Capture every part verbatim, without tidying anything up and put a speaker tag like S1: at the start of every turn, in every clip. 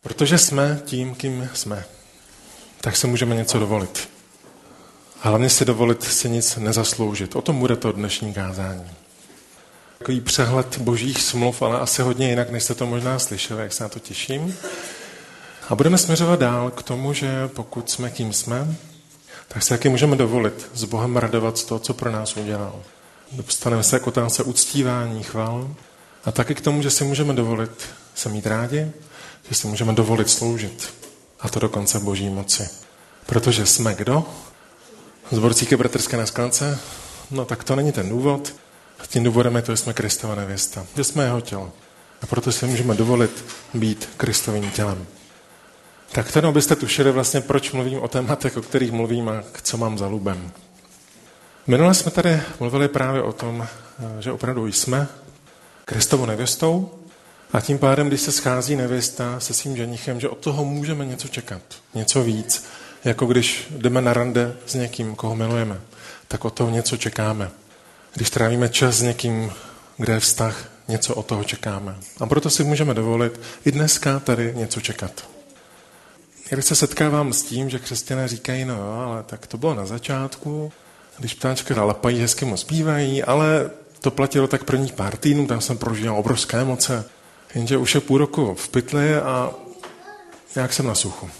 S1: Protože jsme tím, kým jsme, tak se můžeme něco dovolit. A hlavně si dovolit si nic nezasloužit. O tom bude to dnešní kázání. Takový přehled božích smluv, ale asi hodně jinak, než jste to možná slyšeli, jak se na to těším. A budeme směřovat dál k tomu, že pokud jsme kým jsme, tak se taky můžeme dovolit s Bohem radovat z toho, co pro nás udělal. Dostaneme se k otázce uctívání, chval a taky k tomu, že si můžeme dovolit se mít rádi, že si můžeme dovolit sloužit. A to dokonce boží moci. Protože jsme kdo? Zborcíky bratrské na sklance? No tak to není ten důvod. Tím důvodem je to, že jsme Kristova nevěsta. Že jsme jeho tělo. A proto si můžeme dovolit být Kristovým tělem. Tak ten, abyste tušili vlastně, proč mluvím o tématech, o kterých mluvím a co mám za lubem. Minule jsme tady mluvili právě o tom, že opravdu jsme Kristovou nevěstou a tím pádem, když se schází nevěsta se svým ženichem, že od toho můžeme něco čekat, něco víc, jako když jdeme na rande s někým, koho milujeme, tak od toho něco čekáme. Když trávíme čas s někým, kde je vztah, něco od toho čekáme. A proto si můžeme dovolit i dneska tady něco čekat. Když se setkávám s tím, že křesťané říkají, no jo, ale tak to bylo na začátku, když ptáčka lapají, hezky moc zpívají, ale to platilo tak prvních pár týdnů, tam jsem prožíval obrovské emoce, jenže už je půl roku v pytli a nějak jsem na suchu.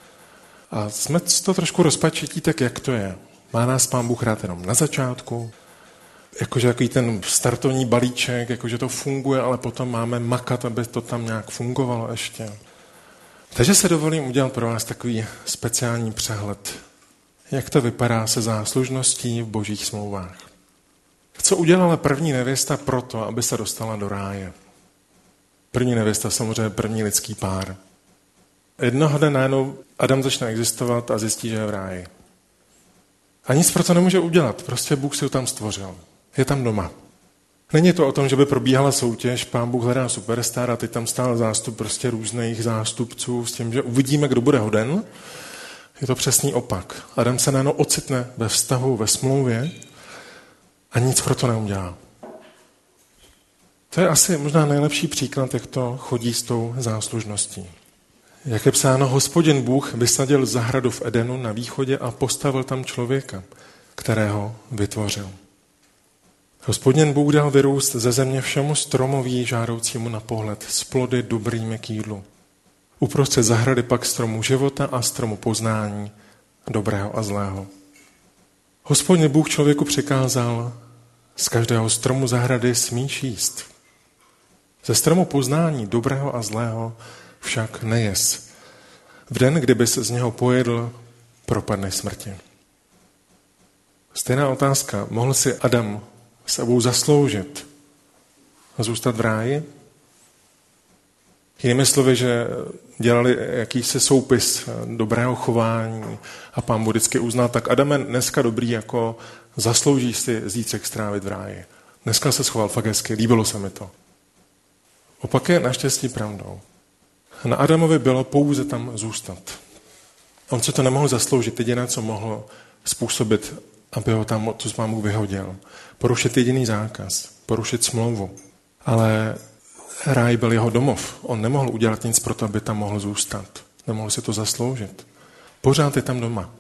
S1: A jsme to trošku rozpačití, tak jak to je? Má nás Pán Bůh rád jenom na začátku, jakože takový ten startovní balíček, jakože to funguje, ale potom máme makat, aby to tam nějak fungovalo ještě. Takže se dovolím udělat pro vás takový speciální přehled, jak to vypadá se záslužností v božích smlouvách. Co udělala první nevěsta proto, aby se dostala do ráje? První nevěsta samozřejmě první lidský pár. Jednoho dne najednou Adam začne existovat a zjistí, že je v ráji. A nic pro to nemůže udělat, prostě Bůh si ho tam stvořil. Je tam doma. Není to o tom, že by probíhala soutěž, Pán Bůh hledá superstar a teď tam stál zástup prostě různých zástupců s tím, že uvidíme, kdo bude hoden. Je to přesný opak. Adam se najednou ocitne ve vztahu, ve smlouvě a nic pro to neudělá. To je asi možná nejlepší příklad, jak to chodí s tou záslužností. Jak je psáno, Hospodin Bůh vysadil zahradu v Edenu na východě a postavil tam člověka, kterého vytvořil. Hospodin Bůh dal vyrůst ze země všemu stromoví žádoucímu na pohled s plody dobrými k jídlu. Uprostřed zahrady pak stromu života a stromu poznání, dobrého a zlého. Hospodin Bůh člověku přikázal, z každého stromu zahrady smíš jíst. Ze stromu poznání, dobrého a zlého, však nejes. V den, kdybys z něho pojedl, propadneš smrti. Stejná otázka. Mohl si Adam sebou zasloužit a zůstat v ráji? Jinými slovy, že dělali jakýsi soupis dobrého chování a Pán Bůh vždycky uznal, tak Adame, dneska dobrý, jako zasloužíš si zítřek strávit v ráji. Dneska se schoval fakt hezky, líbilo se mi to. Opak je naštěstí pravdou. Na Adamovi bylo pouze tam zůstat. On se to nemohl zasloužit, jediné, co mohlo způsobit, aby ho tam tu Pán Bůh vyhodil. Porušit jediný zákaz, porušit smlouvu. Ale ráj byl jeho domov. On nemohl udělat nic pro to, aby tam mohl zůstat. Nemohl si to zasloužit. Pořád je tam doma.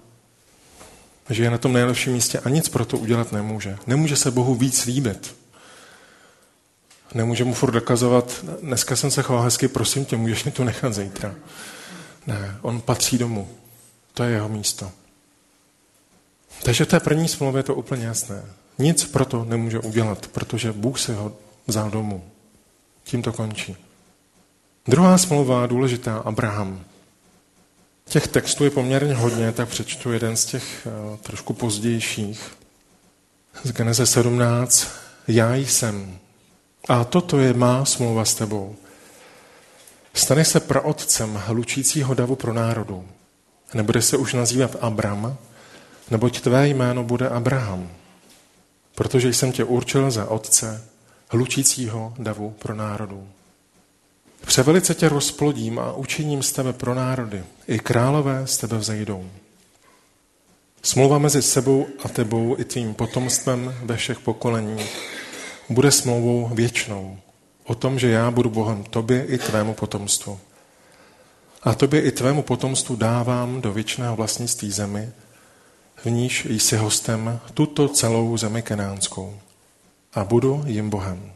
S1: Že je na tom nejlepším místě a nic pro to udělat nemůže. Nemůže se Bohu víc líbit. Nemůže mu furt dokazovat, dneska jsem se choval hezky, prosím tě, můžeš mi tu nechat zítra. Ne, on patří domů. To je jeho místo. Takže v té první smlouvě je to úplně jasné. Nic pro to nemůže udělat, protože Bůh si ho vzal domů. Tím to končí. Druhá smlouva, důležitá, Abraham. Těch textů je poměrně hodně, tak přečtu jeden z těch uh, trošku pozdějších. Z Geneze sedmnáct. Já jsem. A toto je má smlouva s tebou. Stane se praotcem lučícího davu pro národu. Nebude se už nazývat Abram, neboť tvé jméno bude Abraham. Protože jsem tě určil za otce hlučícího davu pro národu. Převelice tě rozplodím a učiním z tebe pro národy. I králové z tebe vzejdou. Smlouva mezi sebou a tebou i tvým potomstvem ve všech pokoleních bude smlouvou věčnou. O tom, že já budu Bohem tobě i tvému potomstvu. A tobě i tvému potomstvu dávám do věčného vlastnictví zemi, v níž jsi hostem tuto celou zemi kenánskou. A budu jim Bohem.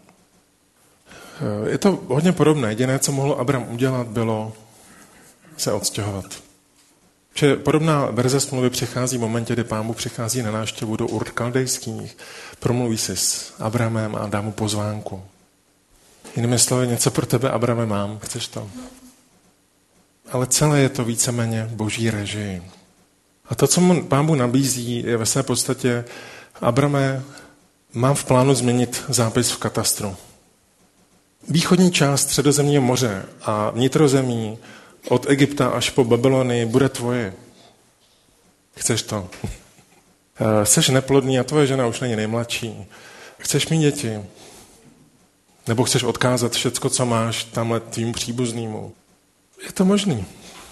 S1: Je to hodně podobné. Jediné, co mohl Abram udělat, bylo se odstěhovat. Že podobná verze smlouvy přichází v momentě, kdy Pán Bůh přichází na návštěvu do Ur Kaldejských, promluví si s Abramem a dá mu pozvánku. Jinými slovy, něco pro tebe, Abrame, mám, chceš to? Ale celé je to víceméně boží režii. A to, co mu Pán Bůh nabízí, je ve své podstatě, Abrame, mám v plánu změnit zápis v katastru. Východní část Středozemního moře a vnitrozemí od Egypta až po Babylonii bude tvoje. Chceš to? Jsi neplodný a tvoje žena už není nejmladší. Chceš mít děti? Nebo chceš odkázat všecko, co máš tamhle tvým příbuznému? Je to možný.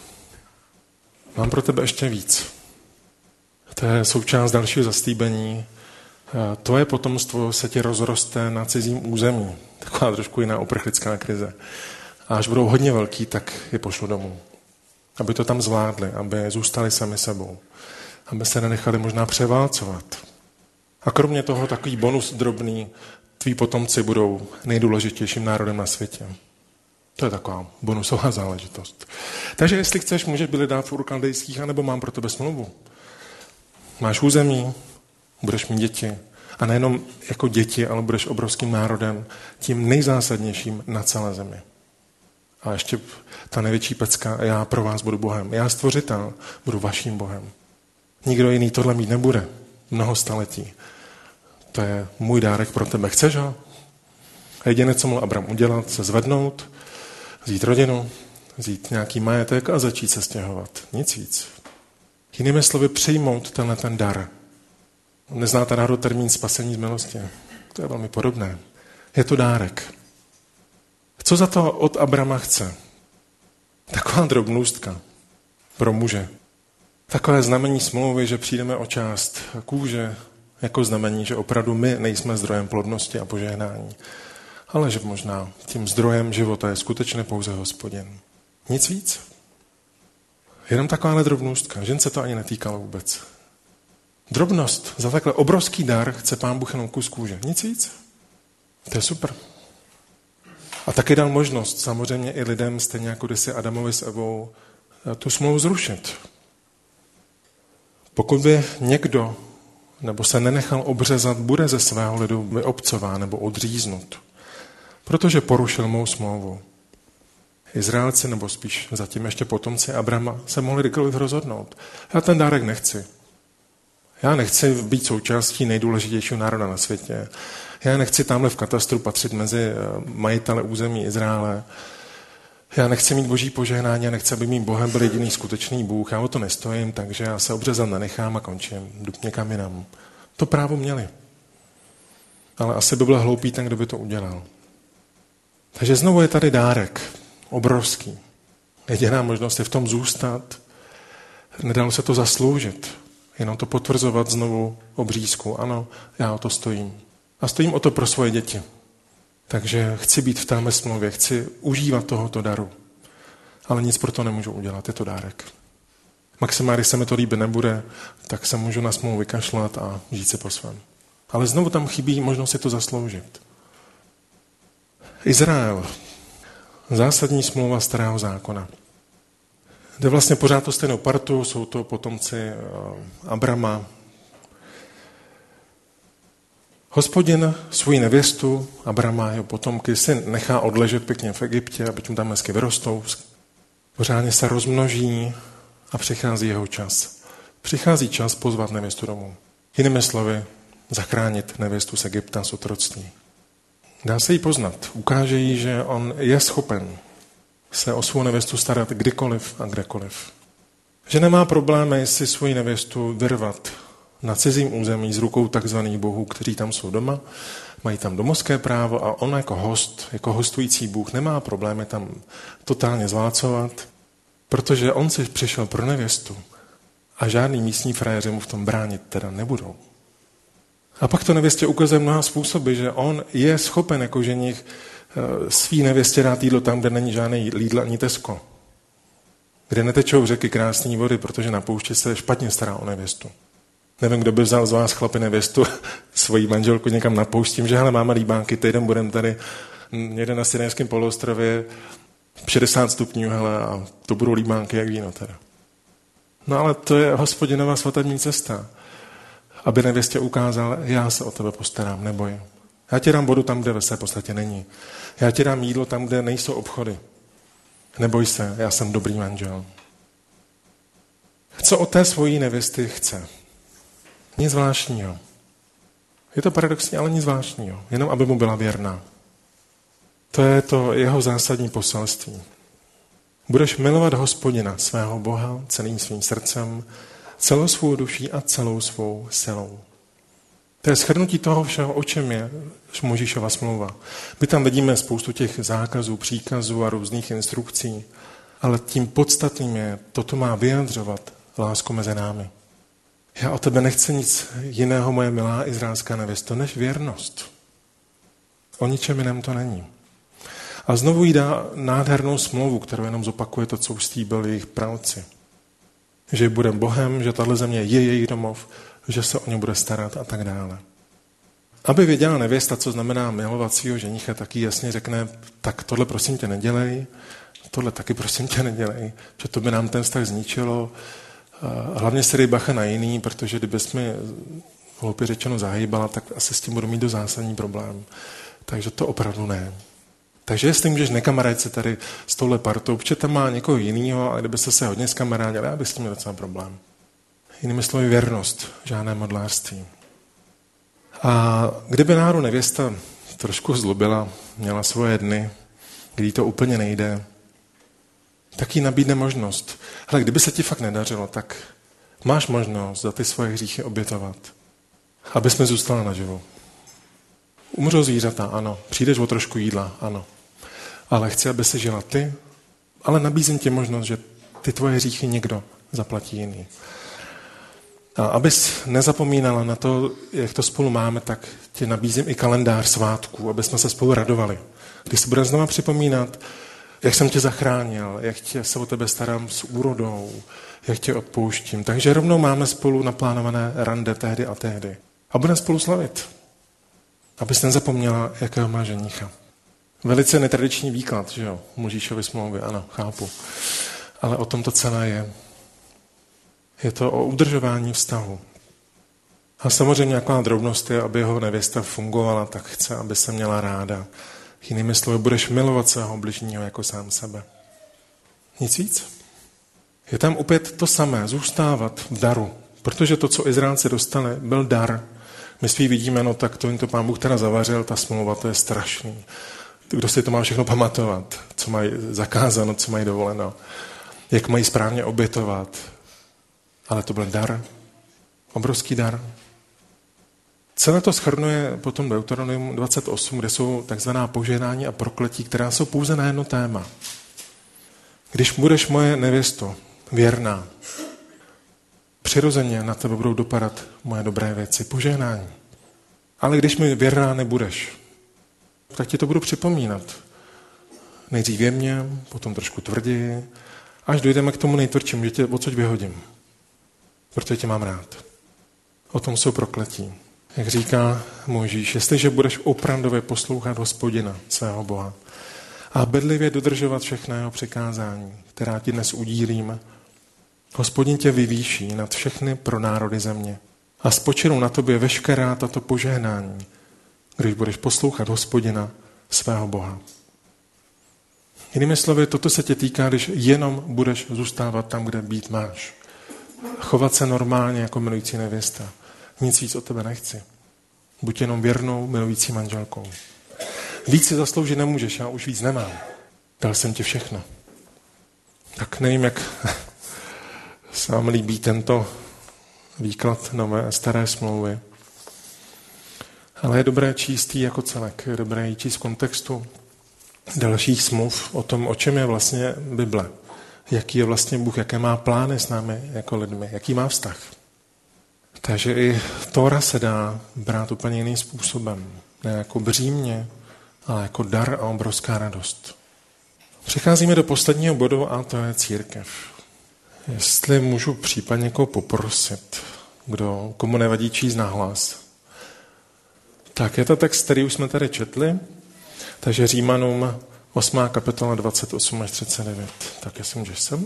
S1: Mám pro tebe ještě víc. To je součást dalšího zaslíbení. Tvoje potomstvo se ti rozroste na cizím území. Taková trošku jiná uprchlická krize. A až budou hodně velký, tak je pošlu domů. Aby to tam zvládli, aby zůstali sami sebou. Aby se nenechali možná převálcovat. A kromě toho takový bonus drobný, tví potomci budou nejdůležitějším národem na světě. To je taková bonusová záležitost. Takže jestli chceš, můžeš byli dát v Ur Kaldejských, anebo mám pro tebe smlouvu. Máš území, budeš mít děti. A nejenom jako děti, ale budeš obrovským národem, tím nejzásadnějším na celé zemi. A ještě ta největší pecka, já pro vás budu Bohem. Já stvořitel budu vaším Bohem. Nikdo jiný tohle mít nebude. Mnoho staletí. To je můj dárek pro tebe. Chceš ho? A jediné, co mohl Abram udělat, se zvednout, vzít rodinu, vzít nějaký majetek a začít se stěhovat. Nic víc. Jinými slovy, přijmout tenhle ten dar. Neznáte náhodou termín spasení z milosti? To je velmi podobné. Je to dárek. Co za to od Abrama chce? Taková drobnůstka pro muže. Takové znamení smlouvy, že přijdeme o část kůže, jako znamení, že opravdu my nejsme zdrojem plodnosti a požehnání. Ale že možná tím zdrojem života je skutečně pouze Hospodin. Nic víc. Jenom takováhle drobnůstka. Žen se to ani netýkalo vůbec. Drobnost. Za takhle obrovský dar chce Pán Bůh jenom kus kůže. Nic víc. To je super. A taky dal možnost samozřejmě i lidem, stejně jako kdysi Adamovi s Evou, tu smlouvu zrušit. Pokud by někdo nebo se nenechal obřezat, bude ze svého lidu vyobcován nebo odříznut. Protože porušil mou smlouvu. Izraelci, nebo spíš zatím ještě potomci Abrama, se mohli kdykoliv rozhodnout. Já ten dárek nechci. Já nechci být součástí nejdůležitějšího národa na světě. Já nechci tamhle v katastru patřit mezi majitele území Izraele. Já nechci mít boží požehnání, já nechci, aby mým Bohem byl jediný skutečný Bůh. Já o to nestojím, takže já se obřezat nenechám a končím. Jdu někam jinam. To právo měli. Ale asi by byl hloupý ten, kdo by to udělal. Takže znovu je tady dárek. Obrovský. Jediná možnost je v tom zůstat. Nedalo se to zasloužit. Jenom to potvrzovat znovu obřízku. Ano, já o to stojím. A stojím o to pro svoje děti. Takže chci být v téhle smlouvě, chci užívat tohoto daru. Ale nic pro to nemůžu udělat, je to dárek. Maximálně, když se mi to líbit nebude, tak se můžu na smlouvu vykašlat a žít si po svém. Ale znovu tam chybí možnost si to zasloužit. Izrael. Zásadní smlouva starého zákona. Jde vlastně pořád to stejnou partu, jsou to potomci Abrama. Hospodin svou nevěstu, Abrama, jeho potomky, si nechá odležet pěkně v Egyptě, aby tam hezky vyrostou. Pořádně se rozmnoží a přichází jeho čas. Přichází čas pozvat nevěstu domů. Jinými slovy, zachránit nevěstu z Egypta z otroctví. Dá se jí poznat. Ukáže jí, že on je schopen se o svou nevěstu starat kdykoliv a kdekoliv. Že nemá problémy si svoji nevěstu vyrvat na cizím území z rukou takzvaných bohů, kteří tam jsou doma, mají tam domovské právo a on jako host, jako hostující Bůh nemá problémy tam totálně zválcovat, protože on si přišel pro nevěstu a žádný místní frajeři mu v tom bránit teda nebudou. A pak to nevěstě ukazuje mnoha způsoby, že on je schopen jako ženich svý nevěstě dát jídlo tam, kde není žádný Lidl ani Tesco. kde netečou řeky krásné vody, protože na poušti se špatně stará o nevěstu. Nevím, kdo by vzal z vás chlapi nevěstu, svoji manželku někam na poušť, tím, že hele, máme líbánky, týden budeme tady někde na Sinajském poloostrově, šedesát stupňů, hele, a to budou líbánky jak víno teda. No ale to je Hospodinova svatební cesta, aby nevěstě ukázal, já se o tebe postarám, neboj. Já ti dám vodu tam, kde ve své podstatě není. Já ti dám jídlo tam, kde nejsou obchody. Neboj se, já jsem dobrý manžel. Co od té svojí nevěsty chce? Nic zvláštního. Je to paradoxní, ale nic zvláštního. Jenom, aby mu byla věrná. To je to jeho zásadní poselství. Budeš milovat Hospodina, svého Boha, celým svým srdcem, celou svou duší a celou svou silou. To je shrnutí toho všeho, o čem je Mojžíšova smlouva. My tam vidíme spoustu těch zákazů, příkazů a různých instrukcí, ale tím podstatným je, toto má vyjadřovat lásku mezi námi. Já o tebe nechci nic jiného, moje milá izraelská nevěsto, než věrnost. O ničem jiném to není. A znovu jí dá nádhernou smlouvu, kterou jenom zopakuje to, co už slíbili jejich pravci. Že bude Bohem, že tahle země je jejich domov, že se o ně bude starat a tak dále. Aby věděla nevěsta, co znamená milovat svýho ženicha, tak jí jasně řekne, tak tohle prosím tě nedělej, tohle taky prosím tě nedělej, že to by nám ten vztah zničilo. Hlavně se dej bacha na jiný, protože kdybys mi hloupě řečeno zahýbala, tak asi s tím budu mít do zásadní problém. Takže to opravdu ne. Takže jestli můžeš nekamarádit se tady s touhle partou, protože tam má někoho jinýho, a kdybyste se hodně zkamarádili, já bych s tím měl docela problém. Jinými slovy věrnost, žádné modlářství. A kdyby náhodou nevěsta trošku zlobila, měla svoje dny, kdy to úplně nejde, tak jí nabídne možnost. Hele, kdyby se ti fakt nedařilo, tak máš možnost za ty svoje hříchy obětovat, aby jsme zůstali naživu. Umřou zvířata, ano. Přijdeš o trošku jídla, ano. Ale chci, aby se žila ty, ale nabízím ti možnost, že ty tvoje hříchy někdo zaplatí jiný. A abys nezapomínala na to, jak to spolu máme, tak ti nabízím i kalendář svátků, aby jsme se spolu radovali. Když se budeme znova připomínat, jak jsem tě zachránil, jak tě se o tebe starám s úrodou, jak tě odpouštím. Takže rovnou máme spolu naplánované rande tehdy a tehdy. A budeme spolu slavit. Abys nezapomněla, jakého má ženicha. Velice netradiční výklad, že jo, Mojžíšovy smlouvy, ano, chápu. Ale o tom to celé je. Je to o udržování vztahu. A samozřejmě nějaká drobnost je, aby jeho nevěsta fungovala, tak chce, aby se měla ráda. Jinými slovy, budeš milovat svého bližního jako sám sebe. Nic víc. Je tam opět to samé, zůstávat v daru. Protože to, co Izraelci dostali, byl dar. My svý vidíme, no tak to jim to Pán Bůh teda zavařil, ta smlouva, to je strašný. Kdo si to má všechno pamatovat, co mají zakázáno, co mají dovoleno, jak mají správně obětovat. Ale to byl dar, obrovský dar. Celé to shrnuje potom Deuteronomium dvacet osm, kde jsou takzvaná požehnání a prokletí, která jsou pouze na jedno téma. Když budeš moje nevěsto věrná, přirozeně na tebe budou dopadat moje dobré věci, požehnání. Ale když mi věrná nebudeš, tak ti to budu připomínat. Nejdřív jemně, potom trošku tvrději, až dojdeme k tomu nejtvrdšímu, že tě odsud vyhodím. Protože tě mám rád. O tom jsou prokletí. Jak říká Mojžíš, jestliže budeš opravdově poslouchat Hospodina, svého Boha, a bedlivě dodržovat všechna jeho přikázání, která ti dnes udílím, Hospodin tě vyvýší nad všechny pro národy země a spočinou na tobě veškerá tato požehnání, když budeš poslouchat Hospodina, svého Boha. Jinými slovy, toto se tě týká, když jenom budeš zůstávat tam, kde být máš. Chovat se normálně jako milující nevěsta. Nic víc od tebe nechci. Buď jenom věrnou, milující manželkou. Víc si zasloužit nemůžeš, já už víc nemám. Dal jsem ti všechno. Tak nevím, jak se vám líbí tento výklad nové staré smlouvy. Ale je dobré číst jí jako celek. Je dobré jí číst v kontextu dalších smluv o tom, o čem je vlastně Bible. Jaký je vlastně Bůh, jaké má plány s námi jako lidmi, jaký má vztah. Takže i Tóra se dá brát úplně jiným způsobem. Ne jako břímě, ale jako dar a obrovská radost. Přicházíme do posledního bodu a to je církev. Jestli můžu případně někoho poprosit, kdo, komu nevadí číst nahlas. Tak je to text, který už jsme tady četli, takže Římanům osmá kapitola dvacet osm až třicet devět. Tak jestli můžeš sem.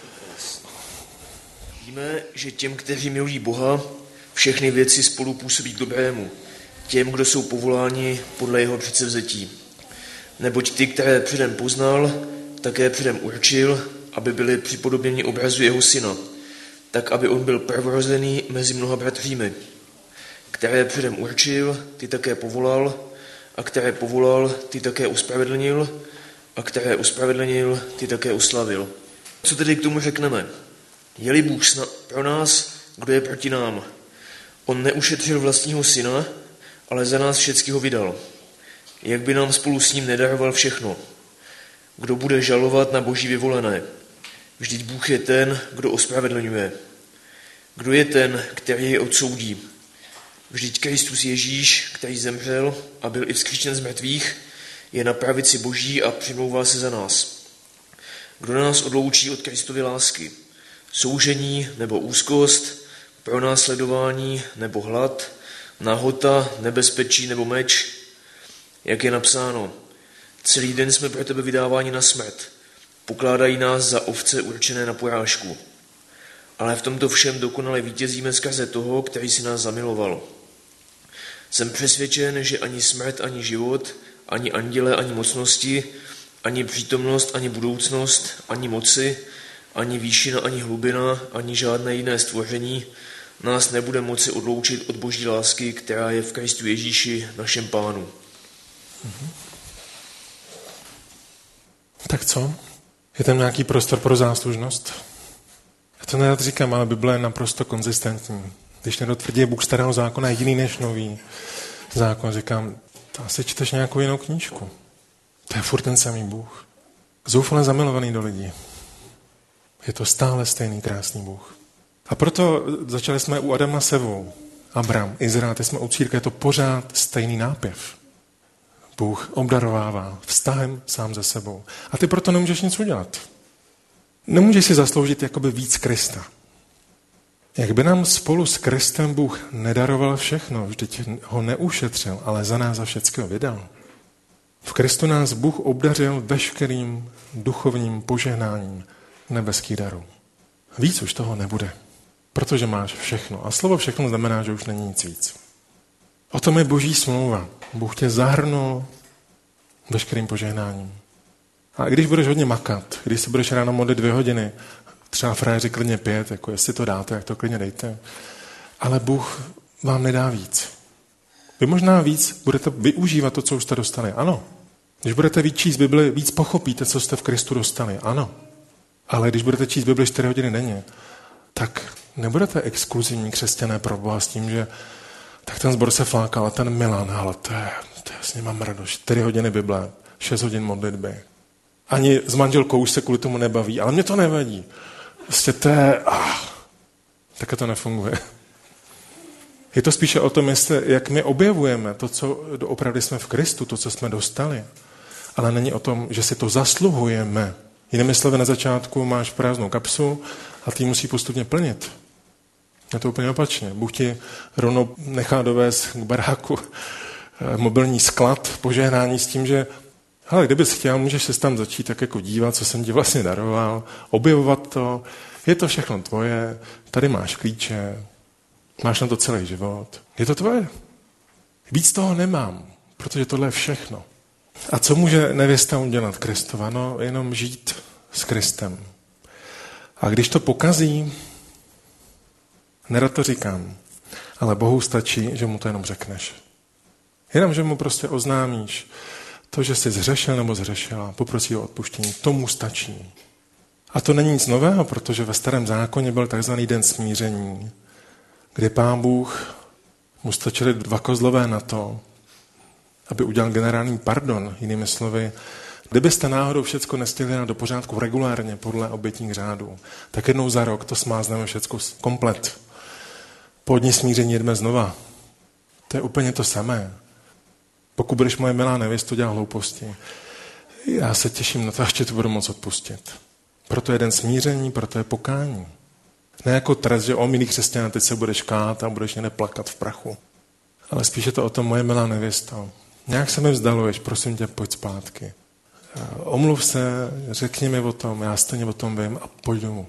S2: Víme, že těm, kteří milují Boha, všechny věci spolu působí k dobrému, těm, kdo jsou povoláni podle jeho předsevzetí. Neboť ty, které předem poznal, také předem určil, aby byli připodobněni obrazu jeho syna, tak aby on byl prvorozený mezi mnoha bratřími. Které předem určil, ty také povolal, a které povolal, ty také uspravedlnil, a které uspravedlnil, ty také uslavil. Co tedy k tomu řekneme? Je-li Bůh pro nás, kdo je proti nám? On neušetřil vlastního syna, ale za nás všecky ho vydal. Jak by nám spolu s ním nedaroval všechno? Kdo bude žalovat na Boží vyvolené? Vždyť Bůh je ten, kdo ospravedlňuje. Kdo je ten, který je odsoudí? Vždyť Kristus Ježíš, který zemřel a byl i vzkříšen z mrtvých, je na pravici Boží a přimlouvá se za nás. Kdo nás odloučí od Kristovy lásky? Soužení nebo úzkost, pronásledování nebo hlad, nahota, nebezpečí nebo meč? Jak je napsáno, celý den jsme pro tebe vydáváni na smrt, pokládají nás za ovce určené na porážku. Ale v tomto všem dokonale vítězíme skrze toho, který si nás zamiloval. Jsem přesvědčen, že ani smrt, ani život, ani anděle, ani mocnosti, ani přítomnost, ani budoucnost, ani moci, ani výšina, ani hlubina, ani žádné jiné stvoření nás nebude moci odloučit od Boží lásky, která je v Kristu Ježíši, našem Pánu.
S1: Mhm. Tak co? Je tam nějaký prostor pro záslužnost? Já to nerad říkám, ale Bible je naprosto konzistentní. Když někdo tvrdí, Bůh starého zákona je jiný než nový zákon, říkám, to asi čteš nějakou jinou knížku. To je furt ten samý Bůh. Zoufale zamilovaný do lidí. Je to stále stejný krásný Bůh. A proto začali jsme u Adama s Evou. Abram, Izrael, teď jsme u církve, je to pořád stejný nápěv. Bůh obdarovává vztahem sám ze sebou. A ty proto nemůžeš nic udělat. Nemůžeš si zasloužit jakoby víc Krista. Jak by nám spolu s Kristem Bůh nedaroval všechno, vždyť ho neušetřil, ale za nás za všeckého vydal. V Kristu nás Bůh obdařil veškerým duchovním požehnáním nebeských darů. Víc už toho nebude, protože máš všechno. A slovo všechno znamená, že už není nic víc. O tom je Boží smlouva. Bůh tě zahrnul veškerým požehnáním. A když budeš hodně makat, když se budeš ráno modlit dvě hodiny, třeba frajeři klidně pět, jako jestli to dáte, jak to klidně dejte, ale Bůh vám nedá víc. Vy možná víc budete využívat to, co už jste dostali. Ano. Když budete víc číst Bibli, víc pochopíte, co jste v Kristu dostali. Ano. Ale když budete číst Bibli čtyři hodiny denně, tak nebudete exkluzivní křesťané pro Boha s tím, že tak ten sbor se flákal a ten Milan, ale to je, to je s ním mám radost. čtyři hodiny Bible, šest hodin modlitby. Ani s manželkou už se kvůli tomu nebaví, ale mě to nevadí. Prostě to je, ah, tak to nefunguje. Je to spíše o tom, jestli, jak my objevujeme to, co opravdu jsme v Kristu, to, co jsme dostali. Ale není o tom, že si to zasluhujeme. Jinými slovy, na začátku máš prázdnou kapsu a ty musí postupně plnit. Je to úplně opačně. Bůh ti rovnou nechá dovést k baráku mobilní sklad požehnání s tím, že hele, kdybys chtěl, můžeš se tam začít tak jako dívat, co jsem ti vlastně daroval, objevovat to, je to všechno tvoje, tady máš klíče, máš na to celý život, je to tvoje. Víc toho nemám, protože tohle je všechno. A co může nevěsta udělat Kristova? No, jenom žít s Kristem. A když to pokazí, nerad to říkám, ale Bohu stačí, že mu to jenom řekneš. Jenom, že mu prostě oznámíš to, že jsi zřešil nebo zřešila, poprosí o odpuštění, tomu stačí. A to není nic nového, protože ve starém zákoně byl takzvaný den smíření, kdy Pán Bůh mu stačili dva kozlové na to, aby udělal generální pardon, jinými slovy. Kdybyste náhodou všecko nestihli dát do pořádku regulárně podle obětních řádů, tak jednou za rok to smázneme všecko komplet. Po dní smíření jdeme znova. To je úplně to samé. Pokud budeš moje milá nevěsto dělat hlouposti, já se těším na to, až ti to budu moc odpustit. Proto je den smíření, proto je pokání. Ne jako trest, že o milý křesťan, teď se budeš kát a budeš někde plakat v prachu. Ale spíš je to o tom, moje milá nevěsto. Nějak se mi vzdaluješ, prosím tě, pojď zpátky. Omluv se, řekni mi o tom, já stejně o tom vím a pojď domů.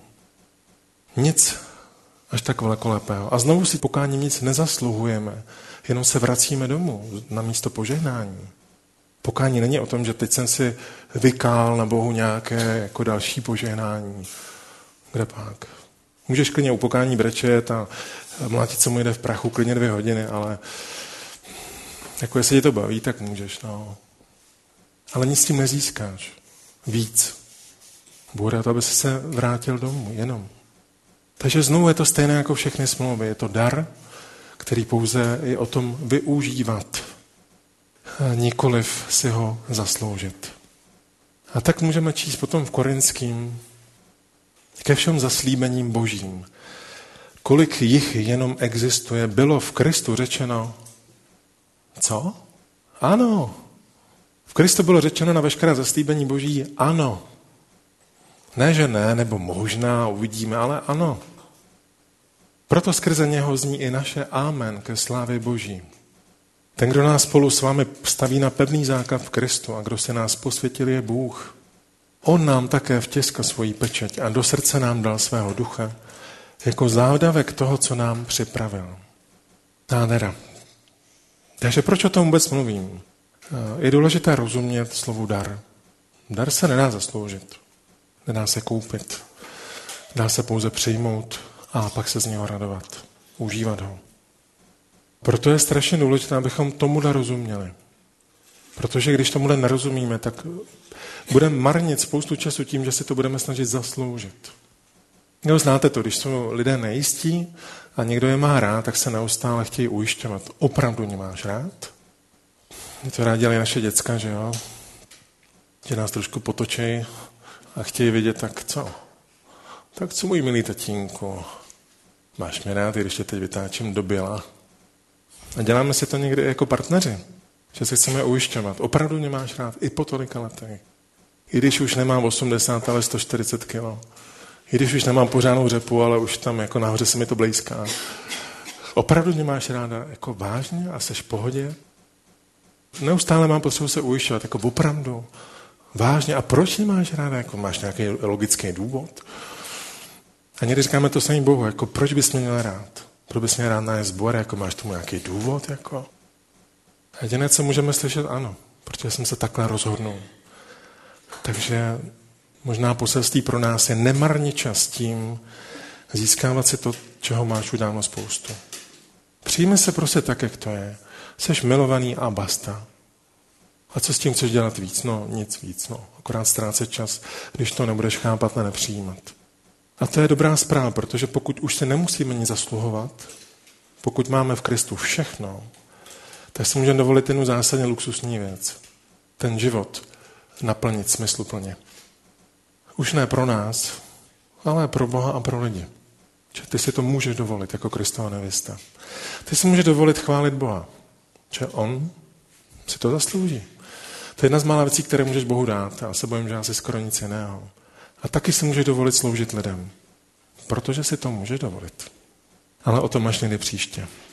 S1: Nic až tak velkolepého. A znovu si pokání nic nezasluhujeme, jenom se vracíme domů na místo požehnání. Pokání není o tom, že teď jsem si vykál na Bohu nějaké jako další požehnání. Kde pak? Můžeš klidně u pokání brečet a mlátit, co mu jde v prachu, klidně dvě hodiny, ale jako jestli tě to baví, tak můžeš. No. Ale nic s tím nezískáš. Víc. Bude to, aby se vrátil domů, jenom. Takže znovu je to stejné jako všechny smlouvy. Je to dar, který pouze je o tom využívat. Nikoliv si ho zasloužit. A tak můžeme číst potom v Korinským ke všem zaslíbením božím. Kolik jich jenom existuje, bylo v Kristu řečeno. Co? Ano. V Kristu bylo řečeno na veškeré zaslíbení boží ano. Ne, že ne, nebo možná, uvidíme, ale ano. Proto skrze něho zní i naše amen ke slávě boží. Ten, kdo nás spolu s vámi staví na pevný základ v Kristu a kdo se nás posvětil, je Bůh. On nám také vtiskl svoji pečeť a do srdce nám dal svého ducha jako zádavek toho, co nám připravil. Nádhera. Takže proč o tom vůbec mluvím? Je důležité rozumět slovu dar. Dar se nedá zasloužit. Nedá se koupit. Dá se pouze přijmout a pak se z něho radovat. Užívat ho. Proto je strašně důležité, abychom tomuhle rozuměli. Protože když tomuhle nerozumíme, tak budeme marnit spoustu času tím, že si to budeme snažit zasloužit. Jo, znáte to, když jsou lidé nejistí a někdo je má rád, tak se neustále chtějí ujišťovat. Opravdu mě máš rád? My to rád dělají naše děcka, že jo? Že nás trošku potočejí a chtějí vidět, tak co? Tak co, můj milý tatínku? Máš mě rád, když tě teď vytáčím do běla? A děláme si to někdy jako partneři, že se chceme ujišťovat. Opravdu mě máš rád i po tolika letech. I když už nemám osmdesát, ale sto čtyřicet kilo. I když už nemám pořádnou řepu, ale už tam jako nahoře se mi to blejská. Opravdu mě máš ráda jako vážně a seš v pohodě? Neustále mám potřebu se ujišťovat, jako opravdu, vážně. A proč mě máš ráda? Jako máš nějaký logický důvod? A někdy říkáme to samý Bohu, jako proč bys mě měl rád? Proč bys měl rád nájsť sbor, jako máš tomu nějaký důvod? Jako? A jediné, co můžeme slyšet, ano, protože jsem se takhle rozhodnul. Takže možná poselství pro nás je nemarnit čas tím, získávat si to, čeho máš už dávno spoustu. Přijmi se prostě tak, jak to je. Seš milovaný a basta. A co s tím chceš dělat víc? No, nic víc. No. Akorát ztrácet čas, když to nebudeš chápat a nepřijímat. A to je dobrá zpráva, protože pokud už se nemusíme nic zasluhovat, pokud máme v Kristu všechno, tak si můžeme dovolit jednu zásadně luxusní věc. Ten život naplnit smysluplně. Už ne pro nás, ale pro Boha a pro lidi. Že ty si to můžeš dovolit jako Kristova nevěsta. Ty si můžeš dovolit chválit Boha. Že on si to zaslouží. To je jedna z mála věcí, které můžeš Bohu dát. Já se bojím, že asi skoro nic jiného. A taky si můžeš dovolit sloužit lidem. Protože si to můžeš dovolit. Ale o tom až někdy příště.